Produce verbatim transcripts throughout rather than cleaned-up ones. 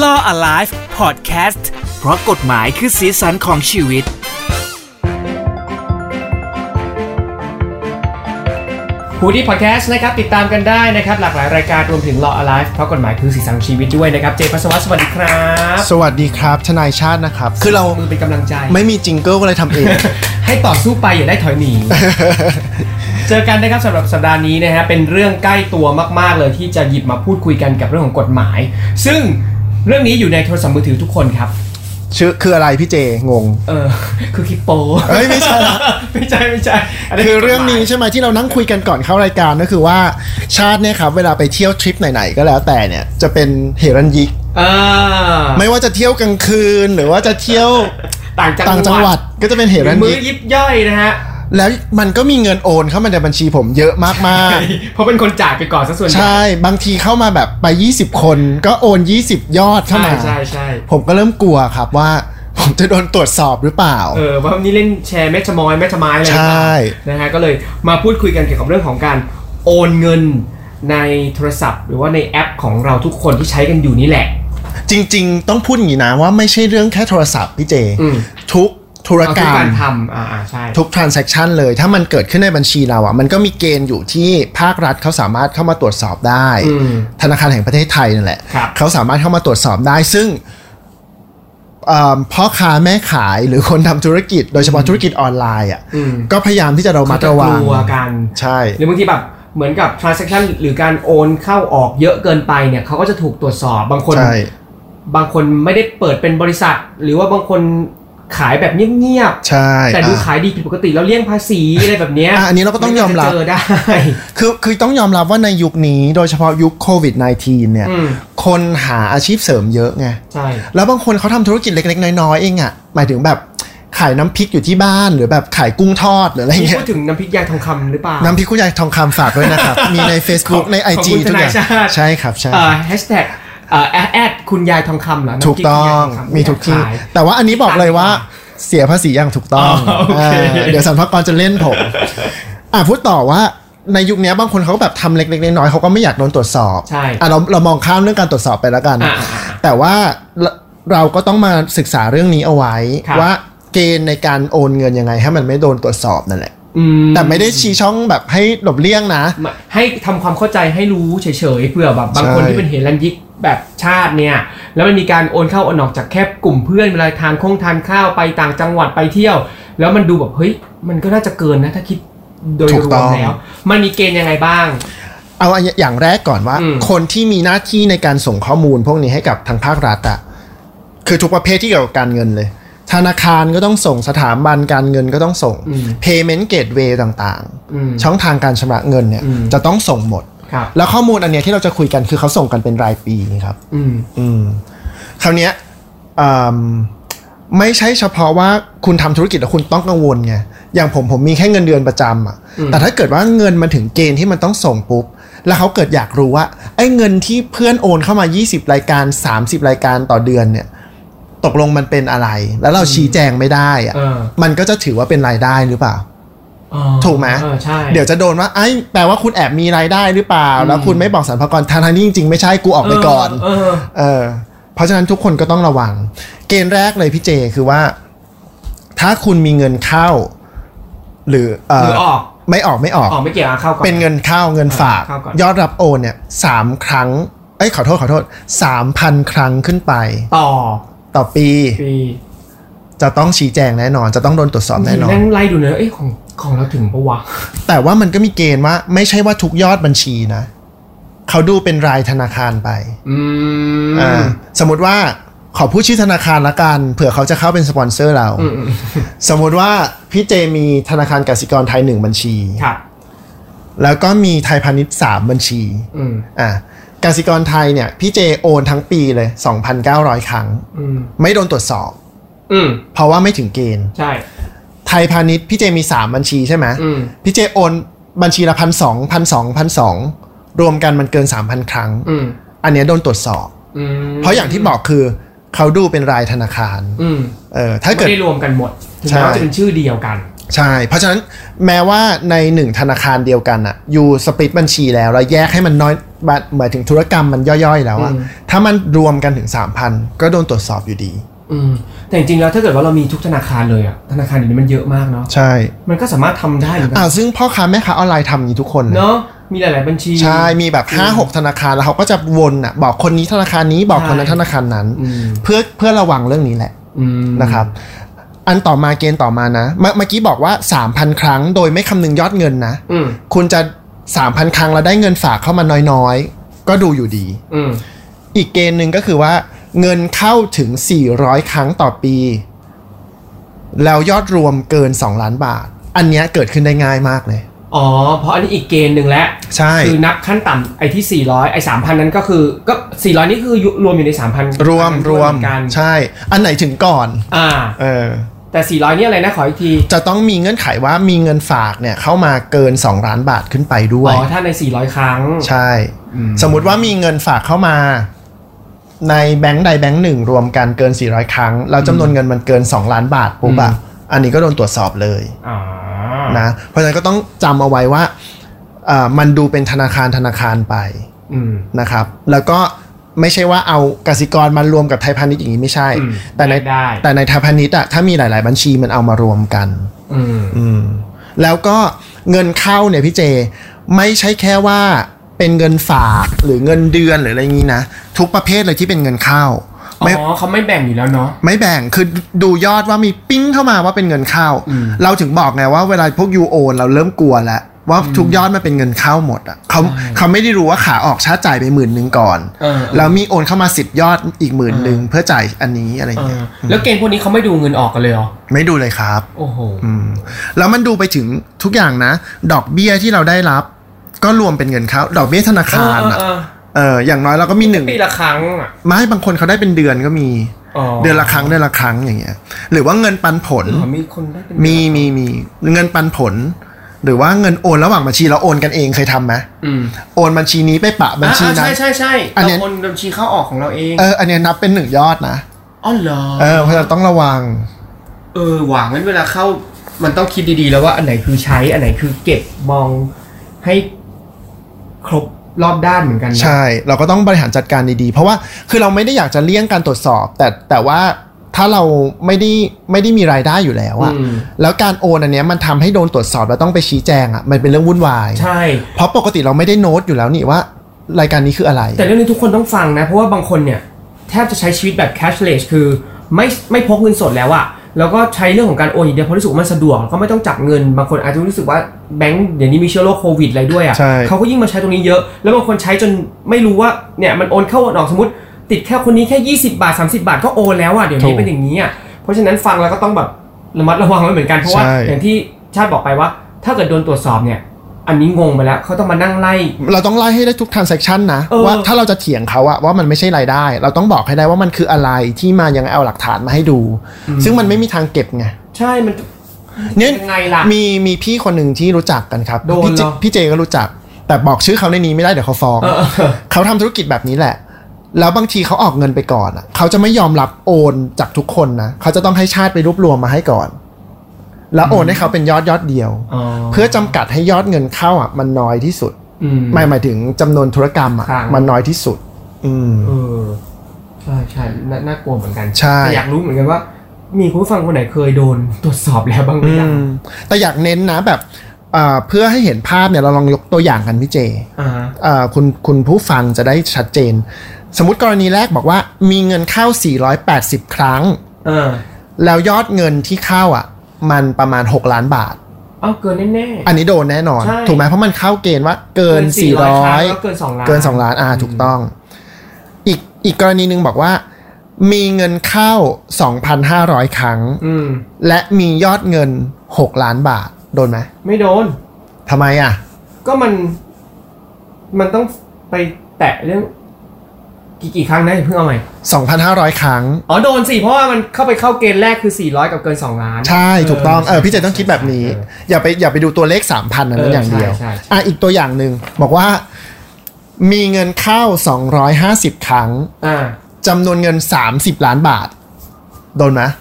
Law Alive Podcast เพราะกฎหมายคือสีสันของชีวิตฮูดี้พอดแคสต์นะครับติดตามกันได้นะครับหลากหลายรายการรวมถึง Law Alive เพราะกฎหมายคือสีสันของชีวิตด้วยนะครับเจพัสวัสดิ์สวัสดีครับสวัสดีครับทนายชาตินะครับคือเรามือเป็นกำลังใจไม่มีจิงเกิลก็เลยทำเองให้ต่อสู้ไปอย่าได้ถอยหนี เจอกันนะครับสำหรับสัปดาห์นี้นะฮะเป็นเรื่องใกล้ตัวมากๆเลยที่จะหยิบมาพูดคุยกันกับเรื่องของกฎหมายซึ่งเรื่องนี้อยู่ในโทรศัพท์มือถือทุกคนครับชื่อคืออะไรพี่เจงงเออคือคริปโปเอ้ยไม่ใช่ไม่ใช่ไม่ใช่คือเรื่องนี้ใช่ไหมที่เรานั่งคุยกันก่อนเข้ารายการก็คือว่าชาติเนี่ยครับเวลาไปเที่ยวทริปไหนๆก็แล้วแต่เนี่ยจะเป็นเฮรัญยิกไม่ว่าจะเที่ยวกลางคืนหรือว่าจะเที่ยวต่างจังหวัดก็จะเป็นเฮรัญยิกมือยิบย่อยนะฮะแล้วมันก็มีเงินโอนเข้ามาในบัญชีผมเยอะมากๆเพราะเป็นคนจ่ายไปก่อนซะส่วนใหญ่ใช่บางทีเข้ามาแบบไปยี่สิบคนก็โอนยี่สิบยอดเข้ามาใช่ๆๆผมก็เริ่มกลัวครับว่าผมจะโดนตรวจสอบหรือเปล่าเออว่าวันนี้เล่นแชร์แม่ชะมอยแม่ชะไม้อะไรใช่นะฮะก็เลยมาพูดคุยกันเกี่ยวกับเรื่องของการโอนเงินในโทรศัพท์หรือว่าในแอปของเราทุกคนที่ใช้กันอยู่นี่แหละจริงๆต้องพูดอย่างนี้นะว่าไม่ใช่เรื่องแค่โทรศัพท์พี่เจทุกธุรกรรมทุกการทำอ่าใช่ทุก transaction เลยถ้ามันเกิดขึ้นในบัญชีเราอ่ะมันก็มีเกณฑ์อยู่ที่ภาครัฐเขาสามารถเข้ามาตรวจสอบได้ธนาคารแห่งประเทศไทยนั่นแหละเขาสามารถเข้ามาตรวจสอบได้ซึ่งพ่อค้าแม่ขายหรือคนทำธุรกิจโดยเฉพาะธุรกิจออนไลน์อ่ะก็พยายามที่จะระมัดระวังกลัวกันใช่หรือบางทีแบบเหมือนกับ transaction หรือการโอนเข้าออกเยอะเกินไปเนี่ยเขาก็จะถูกตรวจสอบบางคนบางคนไม่ได้เปิดเป็นบริษัทหรือว่าบางคนขายแบบเงียบๆใช่แต่ดูขายดีผิดปกติแล้วเลี่ยงภาษีอะไรแบบนี้อันนี้เราก็ต้องยอมรับเจอได้คือคือต้องยอมรับว่าในยุคนี้โดยเฉพาะยุคโควิด สิบเก้า เนี่ยคนหาอาชีพเสริมเยอะไงใช่แล้วบางคนเขาทำธุรกิจเล็กๆน้อยๆเองอ่ะหมายถึงแบบขายน้ำพริกอยู่ที่บ้านหรือแบบขายกุ้งทอดหรืออะไรเงี้ยพูดถึงน้ำพริกยายทองคำหรือเปล่าน้ำพริกกุ้งยายทองคำฝากด้วยนะครับมีใน Facebook ใน ไอ จี ทุกอย่างใช่ครับใช่แฮชแท็กเอ่อแอดคุณยายทองคำเหรอถูกต้องมีทุกที่แต่ว่าอันนี้บอกเลยว่าเสียภาษีอย่างถูกต้อง เดี๋ยวสรรพากรจะเล่นผมอ่ะพูดต่อว่าในยุคนี้บางคนเขาแบบทำเล็กๆน้อยๆเขาก็ไม่อยากโดนตรวจสอบใช่อ่ะเราเรามองข้ามเรื่องการตรวจสอบไปแล้วกันแต่ว่าเราก็ต้องมาศึกษาเรื่องนี้เอาไว้ว่าเกณฑ์ในการโอนเงินยังไงให้มันไม่โดนตรวจสอบนั่นแหละแต่ไม่ได้ชี้ช่องแบบให้หลบเลี่ยงนะให้ทำความเข้าใจให้รู้เฉยๆเผื่อแบบบางคนที่เป็นเฮรัญยิกแบบชาติเนี่ยแล้วมันมีการโอนเข้าโอนออกจากแค่กลุ่มเพื่อนเวลาทานคงทานข้าวไปต่างจังหวัดไปเที่ยวแล้วมันดูแบบเฮ้ยมันก็น่าจะเกินนะถ้าคิดโดยรวมแล้วมันมีเกณฑ์ยังไงบ้างเอาอย่างแรกก่อนว่าคนที่มีหน้าที่ในการส่งข้อมูลพวกนี้ให้กับทางภาครัฐอ่ะคือทุกประเภทที่เกี่ยวกับการเงินเลยธนาคารก็ต้องส่งสถาบันการเงินก็ต้องส่ง payment gateway ต่างๆช่องทางการชำระเงินเนี่ยจะต้องส่งหมดแล้วข้อมูลอันเนี้ยที่เราจะคุยกันคือเขาส่งกันเป็นรายปีครับอืมอืมคราวเนี้ยไม่ใช่เฉพาะว่าคุณทำธุรกิจแล้วคุณต้องกังวลไงอย่างผมผมมีแค่เงินเดือนประจำอ่ะแต่ถ้าเกิดว่าเงินมันถึงเกณฑ์ที่มันต้องส่งปุ๊บแล้วเขาเกิดอยากรู้ว่าไอ้เงินที่เพื่อนโอนเข้ามายี่สิบรายการสามสิบรายการต่อเดือนเนี่ยตกลงมันเป็นอะไรแล้วเราชี้แจงไม่ได้อ่ะมันก็จะถือว่าเป็นรายได้หรือเปล่าถูกไหมเดี๋ยวจะโดนว่าไอ้แปลว่าคุณแอบมีรายได้หรือเปล่าแล้วคุณไม่บอกสรรพากรทางที่จริงๆไม่ใช่กูออกไปก่อนเออเออเพราะฉะนั้นทุกคนก็ต้องระวังเกณฑ์แรกเลยพี่เจคือว่าถ้าคุณมีเงินเข้าหรือเออออกไม่ออกไม่ออกออกไม่เกี่ยวกับเข้าก่อนเป็นเงินเข้าเงินฝากยอดรับโอนเนี่ยสามครั้งเอ้ยขอโทษขอโทษ สามพัน ครั้งขึ้นไปต่อต่อปีจะต้องชี้แจงแน่นอนจะต้องโดนตรวจสอบแน่นอนนั่งไล่ดูเนอะเอ้ยของของเราถึงปะวะแต่ว่ามันก็มีเกณฑ์ว่าไม่ใช่ว่าทุกยอดบัญชีนะเขาดูเป็นรายธนาคารไปอืมอ่าสมมติว่าขอพูดชื่อธนาคารละกันเผื่อเขาจะเข้าเป็นสปอนเซอร์เราสมมติว่าพี่เจมีธนาคารกสิกรไทยหนึ่งบัญชีครับแล้วก็มีไทยพาณิชย์สามบัญชีอืมอ่ากสิกรไทยเนี่ยพี่เจโอนทั้งปีเลย สองพันเก้าร้อย ครั้งไม่โดนตรวจสอบเพราะว่าไม่ถึงเกณฑ์ใช่ไทยพาณิชย์พี่เจมีสามบัญชีใช่ไหมพี่เจโอนบัญชีละ หนึ่งพันสองร้อย หนึ่งพันสองร้อย หนึ่งพันสองร้อย รวมกันมันเกิน สามพัน ครั้งอันนี้โดนตรวจสอบเพราะอย่างที่บอกคือเขาดูเป็นรายธนาคารเออถ้าเกิดไม่ได้รวมกันหมดถึงแม้ว่าจะเป็นชื่อเดียวกันใช่เพราะฉะนั้นแม้ว่าในหนึ่งธนาคารเดียวกันอ่ะอยู่สปลิตบัญชีแล้วแล้วแยกให้มันน้อยหมายถึงธุรกรรมมันย่อยๆแล้วอะถ้ามันรวมกันถึง สามพัน ก็โดนตรวจสอบอยู่ดีอืมแต่จริงๆแล้วถ้าเกิดว่าเรามีทุกธนาคารเลยอะธนาคารนี้มันเยอะมากเนาะใช่มันก็สามารถทำได้เหมือนกัอ่าซึ่งพ่อค้าแม่ค้าออนไลน์ทำอย่างนี้ทุกคนเนาะมีหลายๆบัญชีใช่มีแบบ ห้าหก ธนาคารแล้วเขาก็จะวนอ่ะบอกคนนี้ธนาคารนี้บอกคนนั้นธนาคารนั้นเพื่อเพื่อระวังเรื่องนี้แหละนะครับอันต่อมาเกณฑ์ต่อมานะเมื่อกี้บอกว่า สามพัน ครั้งโดยไม่คำนึงยอดเงินนะคุณจะ สามพัน ครั้งแล้วได้เงินฝากเข้ามาน้อยๆก็ดูอยู่ดีอีกเกณฑ์หนึ่งก็คือว่าเงินเข้าถึงสี่ร้อยครั้งต่อปีแล้วยอดรวมเกินสองล้านบาทอันนี้เกิดขึ้นได้ง่ายมากเลยอ๋อเพราะอันนี้อีกเกณฑ์หนึ่งแล้วใช่คือนับขั้นต่ำไอ้ที่สี่ร้อยไอ้ สามพัน นั้นก็คือก็สี่ร้อยนี่คือรวมอยู่ใน สามพันรวมรวมกันใช่อันไหนถึงก่อนอ่าเออแต่สี่ร้อยนี่อะไรนะขออีกทีจะต้องมีเงื่อนไขว่ามีเงินฝากเนี่ยเข้ามาเกินสองล้านบาทขึ้นไปด้วยอ๋อถ้าในสี่ร้อยครั้งใช่สมมุติว่ามีเงินฝากเข้ามาในแบงค์ใดแบงค์หนึ่งรวมกันเกินสี่ร้อยครั้งแล้วจำนวนเงินมันเกินสองล้านบาทปุ๊บอะอันนี้ก็โดนตรวจสอบเลยนะเพราะฉะนั้นก็ต้องจำเอาไว้ว่าอ่ามันดูเป็นธนาคารธนาคารไปนะครับแล้วก็ไม่ใช่ว่าเอากสิกรมารวมกับไทยพาณิชย์อย่างนี้ไม่ใช่แต่ในแต่ในไทยพาณิชย์อะถ้ามีหลายๆบัญชีมันเอามารวมกันแล้วก็เงินเข้าเนี่ยพี่เจไม่ใช่แค่ว่าเป็นเงินฝากหรือเงินเดือนหรืออะไรอย่างนี้นะทุกประเภทเลยที่เป็นเงินเข้าอ๋อเขาไม่แบ่งอยู่แล้วเนาะไม่แบ่งคือดูยอดว่ามีปิ้งเข้ามาว่าเป็นเงินเข้าเราถึงบอกไงว่าเวลาพวกยูโอนเราเริ่มกลัวแล้วว่าทุกยอดมันเป็นเงินเข้าหมดอ่ะเขาเขาไม่ได้รู้ว่าขาออกชาร์จจ่ายไปหมื่นนึงก่อนแล้วมีโอนเข้ามาสิบยอดอีกหมื่นนึงเพื่อจ่ายอันนี้อะไรอย่างเงี้ยแล้วเกณฑ์พวกนี้เขาไม่ดูเงินออกกันเลยเหรอไม่ดูเลยครับโอ้โหแล้วมันดูไปถึงทุกอย่างนะดอกเบี้ยที่เราได้รับก็รวมเป็นเงินเข้าดอกเบี้ยธนาคารอ่ะเอออย่างน้อยเราก็มีหนึ่งปีละครั้งอ่ะไม่บางคนเขาได้เป็นเดือนก็มีเดือนละครั้งเดือนละครั้งอย่างเงี้ยหรือว่าเงินปันผลมีคนได้เป็นมีมีมีเงินปันผลหรือว่าเงินโอนระหว่างบัญชีเราโอนกันเองเคยทำไหมโอนบัญชีนี้ไปปะบัญชีนั้นใช่ใช่ใช่อันนี้โอนบัญชีเข้าออกของเราเองเอออันนี้นับเป็นหนึ่งยอดนะอ๋อเหรอเออเพราะเราต้องระวังเออหวังงั้นเวลาเข้ามันต้องคิดดีๆแล้วว่าอันไหนคือใช้อันไหนคือเก็บมองให้ครบรอบด้านเหมือนกันใช่เราก็ต้องบริหารจัดการดีๆเพราะว่าคือเราไม่ได้อยากจะเลี่ยงการตรวจสอบแต่แต่ว่าถ้าเราไม่ได้ไม่ได้มีรายได้อยู่แล้วอะแล้วการโอนอันเนี้ยมันทำให้โดนตรวจสอบแล้วต้องไปชี้แจงอะมันเป็นเรื่องวุ่นวายใช่เพราะปกติเราไม่ได้โน้ตอยู่แล้วนี่ว่ารายการนี้คืออะไรแต่เรื่องนี้ทุกคนต้องฟังนะเพราะว่าบางคนเนี่ยแทบจะใช้ชีวิตแบบ cashless คือไม่ไม่พกเงินสดแล้วอะแล้วก็ใช้เรื่องของการโอนอย่างเดียวเพราะรู้สึกว่ามันสะดวกก็ไม่ต้องจับเงินบางคนอาจจะรู้สึกว่าแบงก์เดี๋ยวนี้มีเชื้อโรคโควิดอะไรด้วยอ่ะเขาก็ยิ่งมาใช้ตรงนี้เยอะแล้วบางคนใช้จนไม่รู้ว่าเนี่ยมันโอนเข้าโอนออกสมมติติดแค่คนนี้แค่ยี่สิบบาทสามสิบบาทก็โอนแล้วอ่ะเดี๋ยวนี้เป็นอย่างนี้อ่ะเพราะฉะนั้นฟังแล้วก็ต้องแบบระมัดระวังไว้เหมือนกันเพราะว่าอย่างที่ชาติบอกไปว่าถ้าเกิดโดนตรวจสอบเนี่ยอันนี้งงไปแล้วเขาต้องมานั่งไล่เราต้องไล่ให้ได้ทุก transaction นะว่าถ้าเราจะเถียงเขาอะว่ามันไม่ใช่รายได้เราต้องบอกให้ได้ว่ามันคืออะไรที่มายังเอาหลักฐานมาให้ดูซึ่งมันไม่มีทางเก็บไงใช่มันเนี่ยมีมีพี่คนหนึ่งที่รู้จักกันครับพี่พี่เจก็รู้จักแต่บอกชื่อเขาในนี้ไม่ได้เดี๋ยวเขาฟ้องเขาทำธุรกิจแบบนี้แหละแล้วบางทีเขาออกเงินไปก่อนอะเขาจะไม่ยอมรับโอนจากทุกคนนะเขาจะต้องให้ชาติไปรวบรวมมาให้ก่อนแล้วโอนให้เขาเป็นยอดยอดเดียวเพื่อจำกัดให้ยอดเงินเข้าอ่ะมันน้อยที่สุดหมายหมายถึงจำนวนธุรกรรมอ่ะมันน้อยที่สุดอืมเออใช่ใช่น่ากลัวเหมือนกันแต่อยากรู้เหมือนกันว่ามีคุณผู้ฟังคนไหนเคยโดนตรวจสอบแล้วบ้างไหมแต่อยากเน้นนะแบบเพื่อให้เห็นภาพเนี่ยเราลองยกตัวอย่างกันพี่เจคุณคุณผู้ฟังจะได้ชัดเจนสมมติกรณีแรกบอกว่ามีเงินเข้าสี่ร้อยแปดสิบครั้งแล้วยอดเงินที่เข้าอ่ะมันประมาณหกล้านบาทอ้าวเกินแน่ๆอันนี้โดนแน่นอนถูกไหมเพราะมันเข้าเกณฑ์ว่าเกินสี่ร้อยเกินสองล้านเกินสองล้านอ่าถูกต้องอีกอีกกรณีนึงบอกว่ามีเงินเข้า สองพันห้าร้อย ครั้งและมียอดเงินหกล้านบาทโดนไหมไม่โดนทำไมอ่ะก็มันมันต้องไปแตะเรื่องกี่กี่ครั้งนะเพิ่งเอาใหม่สองพันห้าร้อย ครั้งอ๋อโดนสิเพราะว่ามันเข้าไปเข้าเกณฑ์แรกคือสี่ร้อยกับเกินสองล้านใช่ถูกต้องเออพี่เจต้องคิดแบบนี้อย่าไปอย่าไปดูตัวเลข สามพัน นั้นอย่างเดียวอ่ะอีกตัวอย่างนึงบอกว่ามีเงินเข้าสองร้อยห้าสิบครั้งอ่าจำนวนเงินสามสิบล้านบาทโดนไหม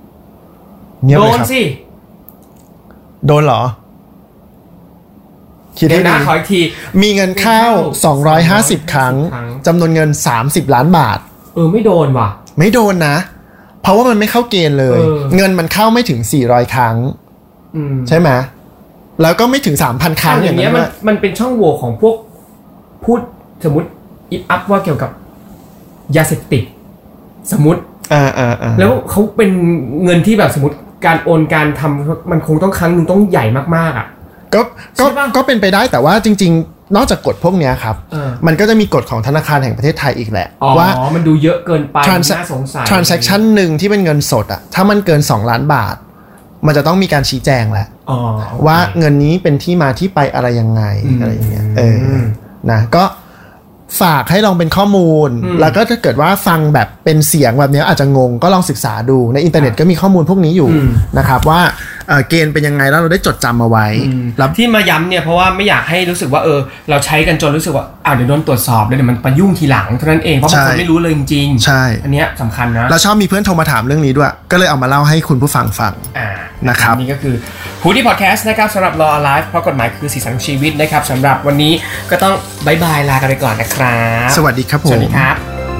โดนสิโดนเหรอคิดให้ดีขออีกทีมีเงินเข้าสองร้อยห้าสิบครั้งจำนวนเงินสามสิบล้านบาทเออไม่โดนว่ะไม่โดนนะเพราะว่ามันไม่เข้าเกณฑ์เลยเงินมันเข้าไม่ถึงสี่ร้อยครั้งใช่ไหมแล้วก็ไม่ถึง สามพัน ครั้งอย่างเงี้ยมันมันเป็นช่องโหว่ของพวกพูดสมมุติอิฟอัพว่าเกี่ยวกับยาเสพติดสมมุติอ่าๆๆแล้วเขาเป็นเงินที่แบบสมมุติการโอนการทำมันคงต้องครั้งนึงต้องใหญ่มากๆอ่ะก็ก็ก็เป็นไปได้แต่ว่าจริงๆนอกจากกฎพวกเนี้ยครับมันก็จะมีกฎของธนาคารแห่งประเทศไทยอีกแหละว่าอ๋อมันดูเยอะเกินไปน่าสงสัย transaction นึงที่เป็นเงินสดอ่ะถ้ามันเกินสองล้านบาทมันจะต้องมีการชี้แจงแหละว่าเงินนี้เป็นที่มาที่ไปอะไรยังไงอะไรอย่างเงี้ยเออนะก็ฝากให้ลองเป็นข้อมูลแล้วก็ถ้าเกิดว่าฟังแบบเป็นเสียงแบบนี้อาจจะงงก็ลองศึกษาดูในอินเทอร์เน็ตก็มีข้อมูลพวกนี้อยู่นะครับว่าเกณฑ์เป็นยังไงแล้วเราได้จดจำเอาไว้แล้วที่มาย้ำเนี่ยเพราะว่าไม่อยากให้รู้สึกว่าเออเราใช้กันจนรู้สึกว่าอ้าวเดี๋ยวโดนตรวจสอบแล้วเดี๋ยวมันไปยุ่งทีหลังเท่านั้นเองเพราะบางคนไม่รู้เลยจริงๆใช่อันเนี้ยสำคัญนะเราชอบมีเพื่อนโทรมาถามเรื่องนี้ด้วยก็เลยเอามาเล่าให้คุณผู้ฟังฟังนะครับนี่ก็คือฮูดี้พอดแคสต์นะครับสำหรับ Law Alive เพราะกฎหมายคือสีสันชีวิตนะครับสำหรับวันนี้ก็ต้องบายบายลากันไปก่อนนะครับสวัสดีครับผมสวัสดีครับ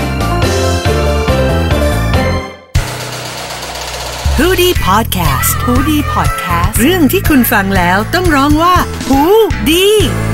ฮูดี้พอดแคสต์ฮูดี้พอดแคสต์เรื่องที่คุณฟังแล้วต้องร้องว่าฮูดี้